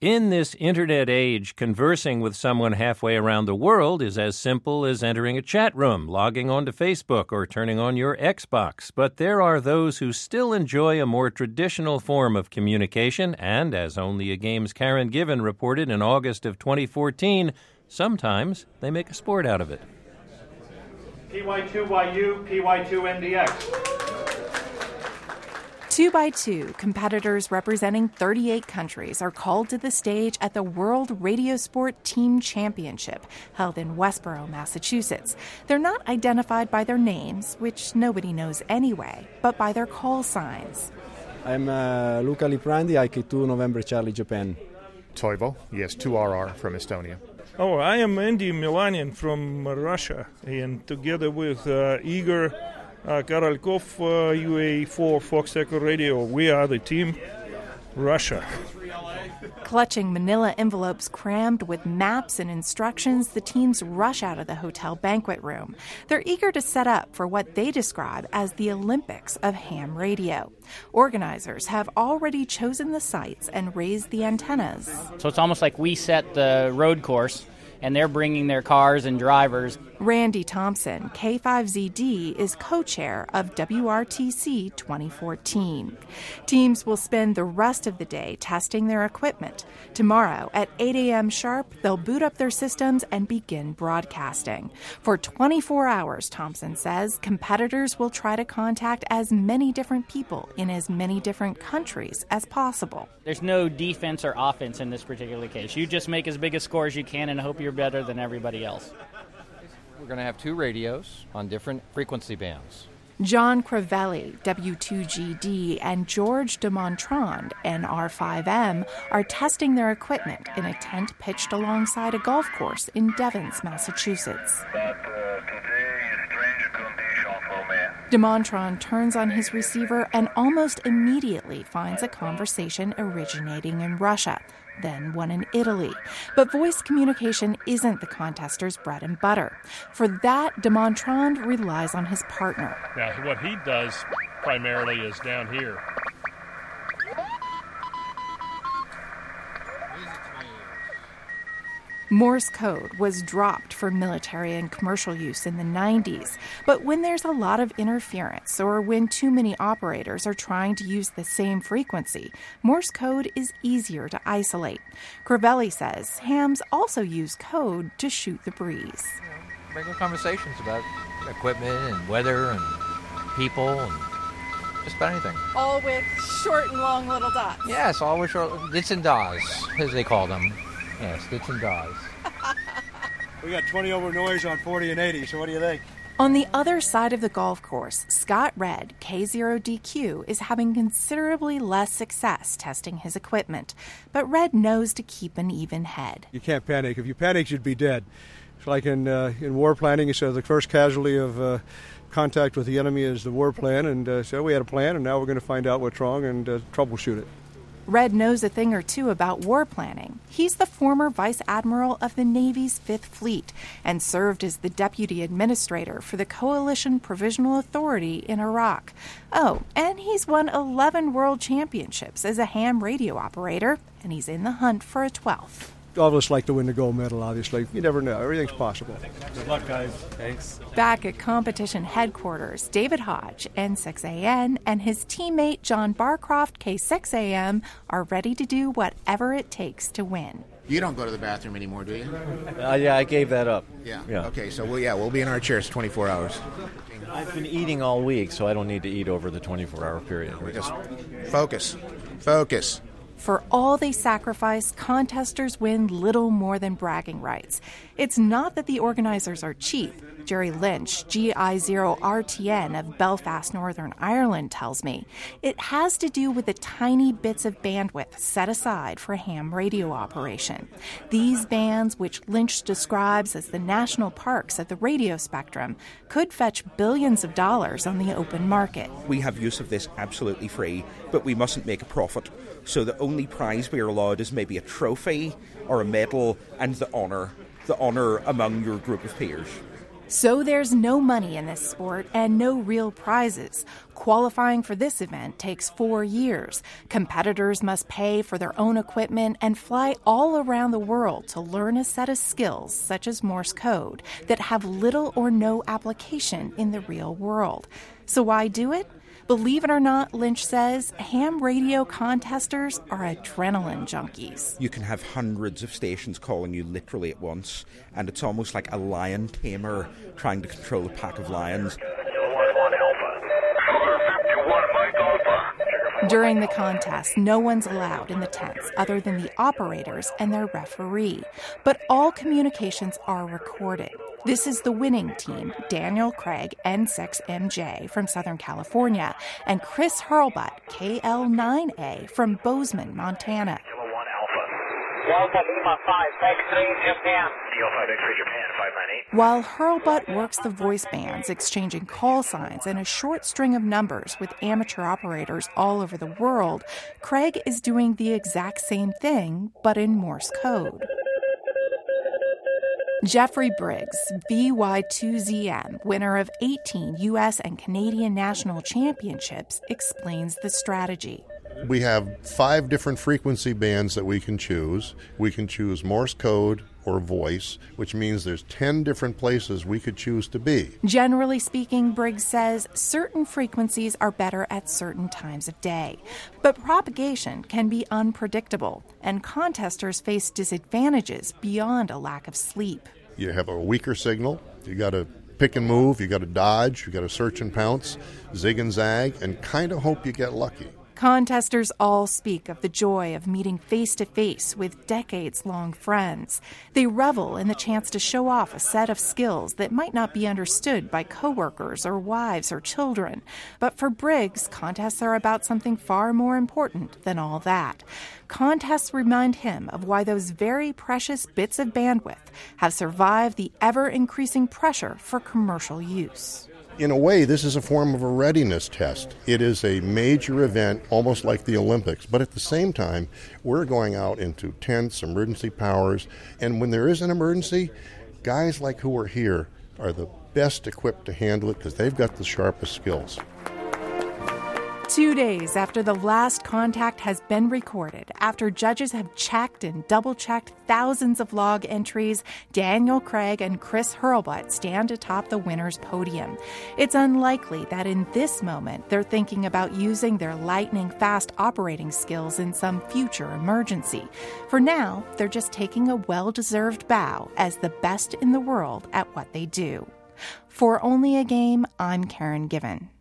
In this internet age, conversing with someone halfway around the world is as simple as entering a chat room, logging onto Facebook, or turning on your Xbox. But there are those who still enjoy a more traditional form of communication, and as Only a Game's Karen Given reported in August of 2014, sometimes they make a sport out of it. PY2YU, PY2NDX. 2x2 competitors representing 38 countries are called to the stage at the World Radio Sport Team Championship, held in Westborough, Massachusetts. They're not identified by their names, which nobody knows anyway, but by their call signs. I'm Luca Liprandi, IK2 November Charlie Japan. Toivo, yes, 2RR from Estonia. Oh, I am Andy Milanian from Russia, and together with Igor Karalkov, UA4 Fox Echo Radio, we are the team Russia. Clutching manila envelopes crammed with maps and instructions, the teams rush out of the hotel banquet room. They're eager to set up for what they describe as the Olympics of ham radio. Organizers have already chosen the sites and raised the antennas. So it's almost like we set the road course, and they're bringing their cars and drivers. Randy Thompson, K5ZD, is co-chair of WRTC 2014. Teams will spend the rest of the day testing their equipment. Tomorrow at 8 a.m. sharp, they'll boot up their systems and begin broadcasting. For 24 hours, Thompson says, competitors will try to contact as many different people in as many different countries as possible. There's no defense or offense in this particular case. You just make as big a score as you can and hope you're better than everybody else. We're going to have 2 radios on different frequency bands. John Crivelli, W2GD, and George de Montrond, NR5M, are testing their equipment in a tent pitched alongside a golf course in Devens, Massachusetts. De Montrond turns on his receiver and almost immediately finds a conversation originating in Russia, then one in Italy. But voice communication isn't the contester's bread and butter. For that, de Montrond relies on his partner. Now, what he does primarily is down here. Morse code was dropped for military and commercial use in the 90s, but when there's a lot of interference or when too many operators are trying to use the same frequency, Morse code is easier to isolate. Crivelli says hams also use code to shoot the breeze. Regular conversations about equipment and weather and people and just about anything. All with short and long little dots. Yes, all with short dits and das, as they call them. Yes, dits and das. We got 20 over noise on 40 and 80, so what do you think? On the other side of the golf course, Scott Red, K0DQ, is having considerably less success testing his equipment. But Red knows to keep an even head. You can't panic. If you panic, you'd be dead. It's like in war planning, you said the first casualty of contact with the enemy is the war plan. And so we had a plan, and now we're going to find out what's wrong and troubleshoot it. Red knows a thing or two about war planning. He's the former Vice Admiral of the Navy's Fifth Fleet and served as the Deputy Administrator for the Coalition Provisional Authority in Iraq. Oh, and he's won 11 world championships as a ham radio operator, and he's in the hunt for a 12th. All of us like to win the gold medal, obviously. You never know. Everything's possible. Good luck, guys. Thanks. Back at competition headquarters, David Hodge, N6AN, and his teammate John Barcroft, K6AM, are ready to do whatever it takes to win. You don't go to the bathroom anymore, do you? Yeah, I gave that up. Yeah. Okay, so we'll be in our chairs 24 hours. I've been eating all week, so I don't need to eat over the 24-hour period. We just focus. Focus. For all they sacrifice, contesters win little more than bragging rights. It's not that the organizers are cheap. Jerry Lynch, GI0RTN of Belfast, Northern Ireland, tells me. It has to do with the tiny bits of bandwidth set aside for ham radio operation. These bands, which Lynch describes as the national parks of the radio spectrum, could fetch billions of dollars on the open market. We have use of this absolutely free, but we mustn't make a profit. So the only prize we are allowed is maybe a trophy or a medal and the honour among your group of peers. So there's no money in this sport and no real prizes. Qualifying for this event takes 4 years. Competitors must pay for their own equipment and fly all around the world to learn a set of skills, such as Morse code, that have little or no application in the real world. So why do it? Believe it or not, Lynch says, ham radio contesters are adrenaline junkies. You can have hundreds of stations calling you literally at once, and it's almost like a lion tamer trying to control a pack of lions. During the contest, no one's allowed in the tents other than the operators and their referee, but all communications are recorded. This is the winning team, Daniel Craig, N6MJ from Southern California, and Chris Hurlbut, KL9A from Bozeman, Montana. Delta Lima 5X3 Japan. DL5X3 Japan 598. While Hurlbut works the voice bands, exchanging call signs and a short string of numbers with amateur operators all over the world, Craig is doing the exact same thing, but in Morse code. Jeffrey Briggs, VY2ZM, winner of 18 U.S. and Canadian national championships, explains the strategy. We have 5 different frequency bands that we can choose. We can choose Morse code or voice, which means there's 10 different places we could choose to be. Generally speaking, Briggs says certain frequencies are better at certain times of day. But propagation can be unpredictable, and contesters face disadvantages beyond a lack of sleep. You have a weaker signal, you got to pick and move, you got to dodge, you got to search and pounce, zig and zag, and kind of hope you get lucky. Contesters all speak of the joy of meeting face-to-face with decades-long friends. They revel in the chance to show off a set of skills that might not be understood by coworkers or wives or children. But for Briggs, contests are about something far more important than all that. Contests remind him of why those very precious bits of bandwidth have survived the ever-increasing pressure for commercial use. In a way, this is a form of a readiness test. It is a major event, almost like the Olympics, but at the same time, we're going out into tents, emergency powers, and when there is an emergency, guys like who are here are the best equipped to handle it because they've got the sharpest skills. 2 days after the last contact has been recorded, after judges have checked and double-checked thousands of log entries, Daniel Craig and Chris Hurlbut stand atop the winner's podium. It's unlikely that in this moment they're thinking about using their lightning-fast operating skills in some future emergency. For now, they're just taking a well-deserved bow as the best in the world at what they do. For Only a Game, I'm Karen Given.